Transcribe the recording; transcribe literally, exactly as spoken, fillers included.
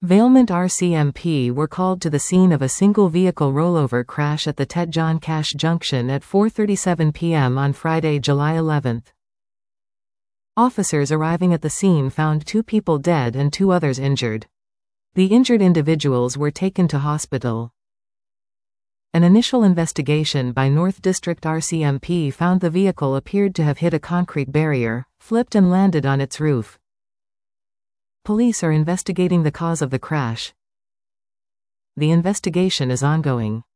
Vailment R C M P were called to the scene of a single-vehicle rollover crash at the Tet John Cash Junction at four thirty-seven p m on Friday, July eleventh. Officers arriving at the scene found two people dead and two others injured. The injured individuals were taken to hospital. An initial investigation by North District R C M P found the vehicle appeared to have hit a concrete barrier, flipped and landed on its roof. Police are investigating the cause of the crash. The investigation is ongoing.